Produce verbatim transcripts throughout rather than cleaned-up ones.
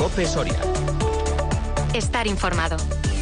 COPE Soria. Estar informado.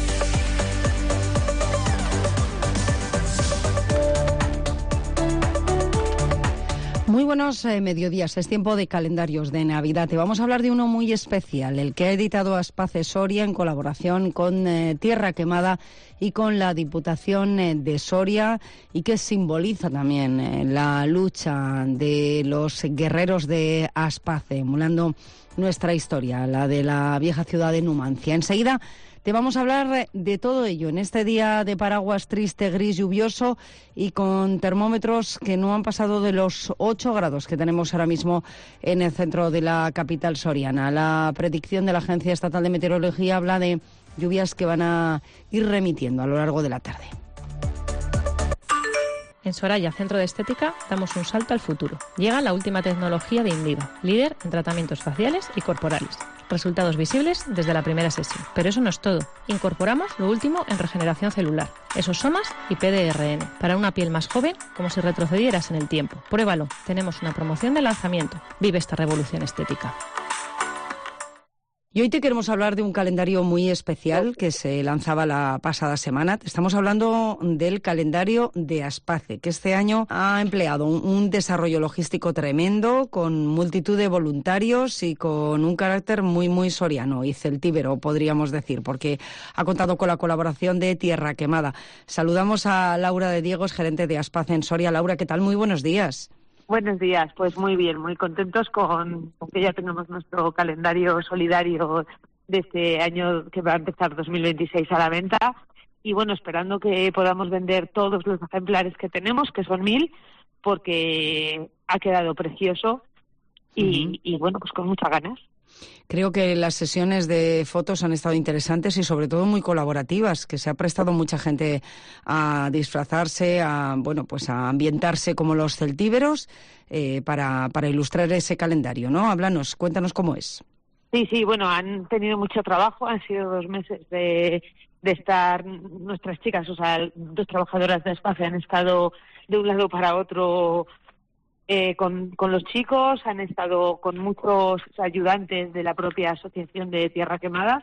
Muy buenos eh, mediodías, es tiempo de calendarios de Navidad. Te vamos a hablar de uno muy especial, el que ha editado Aspace Soria en colaboración con eh, Tierra Quemada y con la Diputación eh, de Soria, y que simboliza también eh, la lucha de los guerreros de Aspace, emulando nuestra historia, la de la vieja ciudad de Numancia. Enseguida te vamos a hablar de todo ello en este día de paraguas triste, gris, lluvioso y con termómetros que no han pasado de los ocho grados que tenemos ahora mismo en el centro de la capital soriana. La predicción de la Agencia Estatal de Meteorología habla de lluvias que van a ir remitiendo a lo largo de la tarde. En Soraya, Centro de Estética, damos un salto al futuro. Llega la última tecnología de Indiva, líder en tratamientos faciales y corporales. Resultados visibles desde la primera sesión. Pero eso no es todo. Incorporamos lo último en regeneración celular, esosomas y P D R N, para una piel más joven, como si retrocedieras en el tiempo. Pruébalo. Tenemos una promoción de lanzamiento. Vive esta revolución estética. Y hoy te queremos hablar de un calendario muy especial que se lanzaba la pasada semana. Estamos hablando del calendario de Aspace, que este año ha empleado un, un desarrollo logístico tremendo, con multitud de voluntarios y con un carácter muy, muy soriano y celtíbero, podríamos decir, porque ha contado con la colaboración de Tierra Quemada. Saludamos a Laura de Diegos, gerente de Aspace en Soria. Laura, ¿qué tal? Muy buenos días. Buenos días, pues muy bien, muy contentos con, con que ya tengamos nuestro calendario solidario de este año que va a empezar dos mil veintiséis a la venta, y bueno, esperando que podamos vender todos los ejemplares que tenemos, que son mil, porque ha quedado precioso y, uh-huh. y bueno, pues con muchas ganas. Creo que las sesiones de fotos han estado interesantes y sobre todo muy colaborativas, que se ha prestado mucha gente a disfrazarse, a bueno, pues a ambientarse como los celtíberos eh, para, para ilustrar ese calendario, ¿no? Háblanos, cuéntanos cómo es. Sí, sí, bueno, han tenido mucho trabajo, han sido dos meses de, de estar, nuestras chicas, o sea, dos trabajadoras de Aspace han estado de un lado para otro Eh, con, con los chicos, han estado con muchos ayudantes de la propia asociación de Tierra Quemada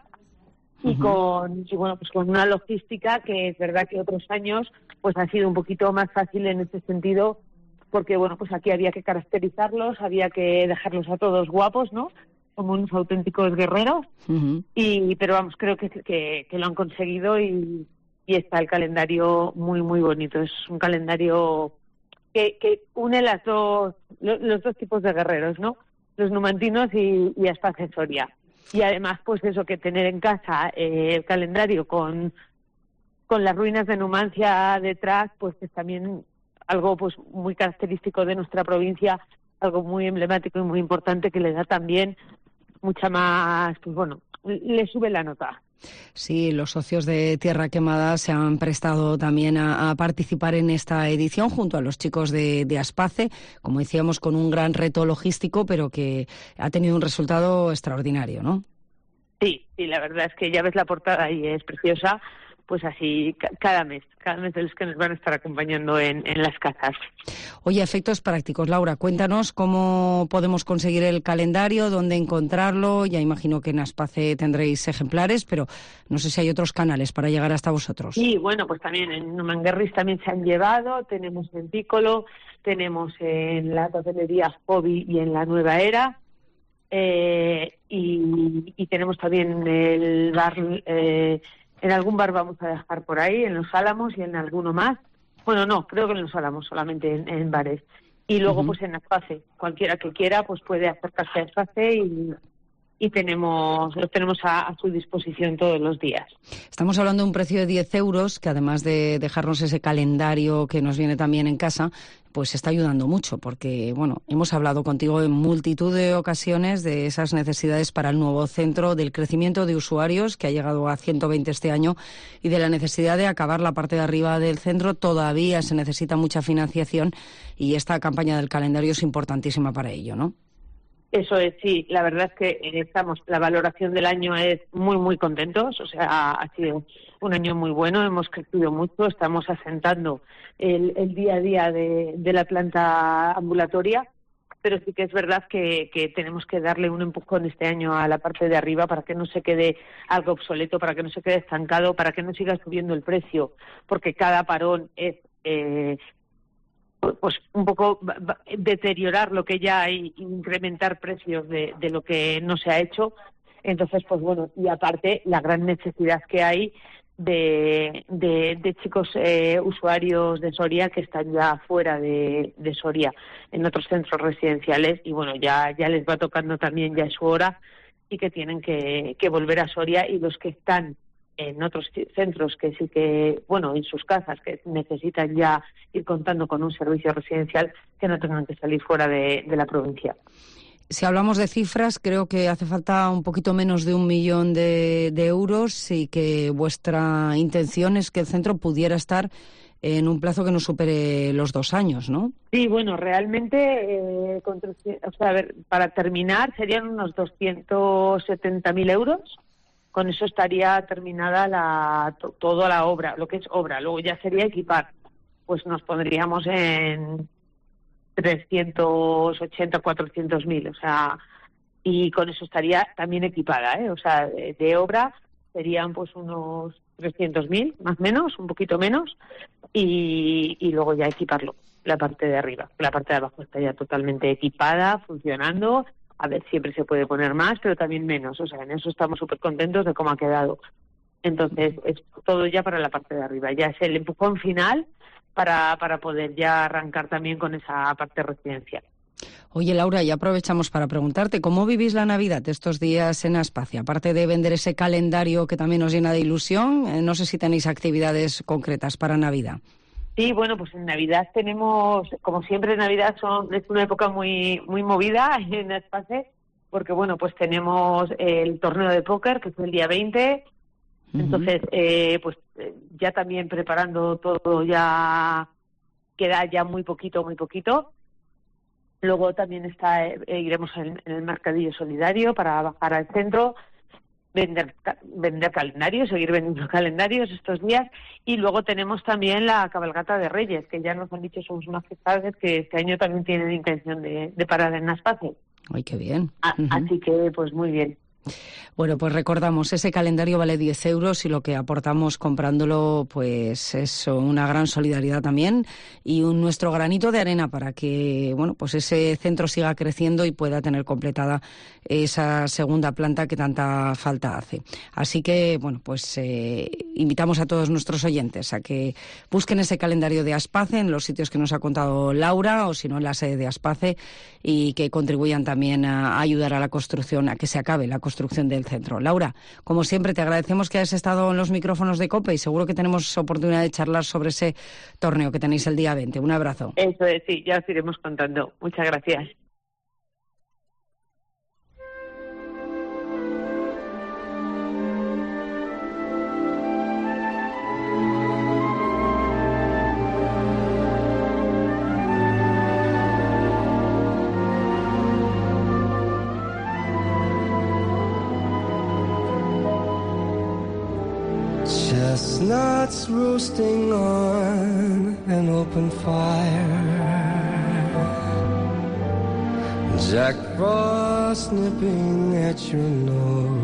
y uh-huh. con y bueno pues con una logística que es verdad que otros años pues ha sido un poquito más fácil en este sentido, porque bueno pues aquí había que caracterizarlos, había que dejarlos a todos guapos, ¿no? Como unos auténticos guerreros uh-huh. y pero vamos, creo que, que, que lo han conseguido y, y está el calendario muy muy bonito. Es un calendario Que, que une las dos, los, los dos tipos de guerreros, ¿no? Los numantinos y, y Aspace Soria. Y además, pues eso, que tener en casa eh, el calendario con, con las ruinas de Numancia detrás, pues es también algo pues muy característico de nuestra provincia, algo muy emblemático y muy importante que le da también mucha más, pues bueno, le sube la nota. Sí, los socios de Tierra Quemada se han prestado también a, a participar en esta edición junto a los chicos de, de Aspace, como decíamos, con un gran reto logístico, pero que ha tenido un resultado extraordinario, ¿no? Sí, sí, la verdad es que ya ves la portada y es preciosa, pues así ca- cada mes, cada mes de los que nos van a estar acompañando en, en las casas. Oye, efectos prácticos, Laura, cuéntanos cómo podemos conseguir el calendario, dónde encontrarlo. Ya imagino que en Aspace tendréis ejemplares, pero no sé si hay otros canales para llegar hasta vosotros. Sí, bueno, pues también en Numanguerris también se han llevado, tenemos en Piccolo, tenemos en la papelería Hobby y en la Nueva Era, eh, y, y tenemos también el bar... Eh, En algún bar vamos a dejar por ahí, en Los Álamos y en alguno más. Bueno, no, creo que en Los Álamos, solamente en, en bares. Y luego, uh-huh. pues en Aspace, cualquiera que quiera, pues puede acercarse a Aspace y, y tenemos, los tenemos a, a su disposición todos los días. Estamos hablando de un precio de diez euros, que además de dejarnos ese calendario que nos viene también en casa, pues está ayudando mucho, porque bueno, hemos hablado contigo en multitud de ocasiones de esas necesidades para el nuevo centro, del crecimiento de usuarios, que ha llegado a ciento veinte este año, y de la necesidad de acabar la parte de arriba del centro. Todavía se necesita mucha financiación y esta campaña del calendario es importantísima para ello, ¿no? Eso es, sí, la verdad es que estamos, la valoración del año es muy, muy contentos, o sea, ha sido un año muy bueno, hemos crecido mucho, estamos asentando el, el día a día de, de la planta ambulatoria, pero sí que es verdad que, que tenemos que darle un empujón este año a la parte de arriba para que no se quede algo obsoleto, para que no se quede estancado, para que no siga subiendo el precio, porque cada parón es eh, pues un poco deteriorar lo que ya hay, incrementar precios de, de lo que no se ha hecho. Entonces, pues bueno, y aparte la gran necesidad que hay de, de, de chicos eh, usuarios de Soria que están ya fuera de, de Soria, en otros centros residenciales, y bueno, ya, ya les va tocando también, ya es su hora, y que tienen que, que volver a Soria, y los que están en otros centros que sí que, bueno, en sus casas, que necesitan ya ir contando con un servicio residencial, que no tengan que salir fuera de, de la provincia. Si hablamos de cifras, creo que hace falta un poquito menos de un millón de, de euros y que vuestra intención es que el centro pudiera estar en un plazo que no supere los dos años, ¿no? Sí, bueno, realmente, eh, contra, o sea, a ver, para terminar serían unos doscientos setenta mil euros. Con eso estaría terminada la, to, toda la obra, lo que es obra. Luego ya sería equipar. Pues nos pondríamos en trescientos ochenta, cuatrocientos mil, o sea, y con eso estaría también equipada, ¿eh? O sea, de, de obra serían pues unos trescientos mil, más o menos, un poquito menos, y, y luego ya equiparlo, la parte de arriba. La parte de abajo estaría totalmente equipada, funcionando. A ver, siempre se puede poner más, pero también menos, o sea, en eso estamos súper contentos de cómo ha quedado. Entonces, es todo ya para la parte de arriba, ya es el empujón final para, para poder ya arrancar también con esa parte residencial. Oye, Laura, ya aprovechamos para preguntarte, ¿cómo vivís la Navidad estos días en Aspacia? Aparte de vender ese calendario que también nos llena de ilusión, eh, no sé si tenéis actividades concretas para Navidad. Sí, bueno, pues en Navidad tenemos, como siempre en Navidad son, es una época muy muy movida en Aspacia, porque bueno, pues tenemos el torneo de póker, que es el día veinte. Entonces, eh, pues ya también preparando todo, ya queda ya muy poquito, muy poquito. Luego también está eh, iremos en, en el mercadillo solidario para bajar al centro, vender vender calendarios, seguir vendiendo calendarios estos días. Y luego tenemos también la cabalgata de Reyes, que ya nos han dicho somos unas fiestades que este año también tienen intención de, de parar en Aspacia. ¡Ay, qué bien! A, uh-huh. Así que, pues muy bien. Bueno, pues recordamos, ese calendario vale diez euros y lo que aportamos comprándolo pues es una gran solidaridad también y un, nuestro granito de arena para que bueno pues ese centro siga creciendo y pueda tener completada esa segunda planta que tanta falta hace. Así que, bueno, pues eh, invitamos a todos nuestros oyentes a que busquen ese calendario de Aspace en los sitios que nos ha contado Laura o si no en la sede de Aspace y que contribuyan también a ayudar a la construcción, a que se acabe la construcción del centro. Laura, como siempre, te agradecemos que hayas estado en los micrófonos de COPE y seguro que tenemos oportunidad de charlar sobre ese torneo que tenéis el día veinte. Un abrazo. Eso es, sí, ya os iremos contando. Muchas gracias. Chestnuts roasting on an open fire, Jack Frost nipping at your nose,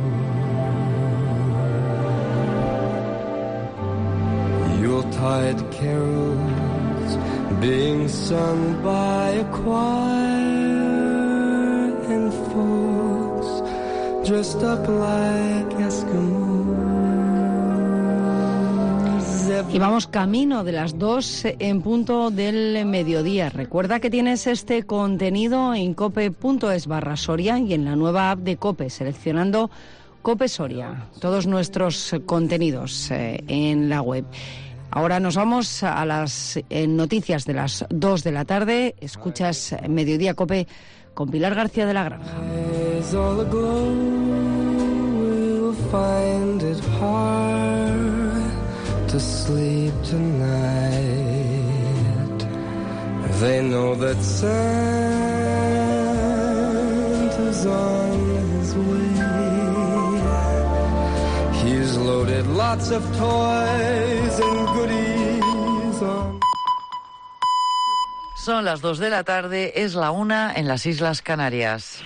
Yuletide carols being sung by a choir, and folks dressed up like Eskimos. Y vamos camino de las dos en punto del mediodía. Recuerda que tienes este contenido en cope.es barra Soria y en la nueva app de COPE, seleccionando COPE Soria. Todos nuestros contenidos eh, en la web. Ahora nos vamos a las eh, noticias de las dos de la tarde. Escuchas Mediodía COPE con Pilar García de la Granja. To sleep tonight, they know that Santa's on his way. He's loaded lots of toys and goodies on. Son las dos de la tarde, es la una en las Islas Canarias.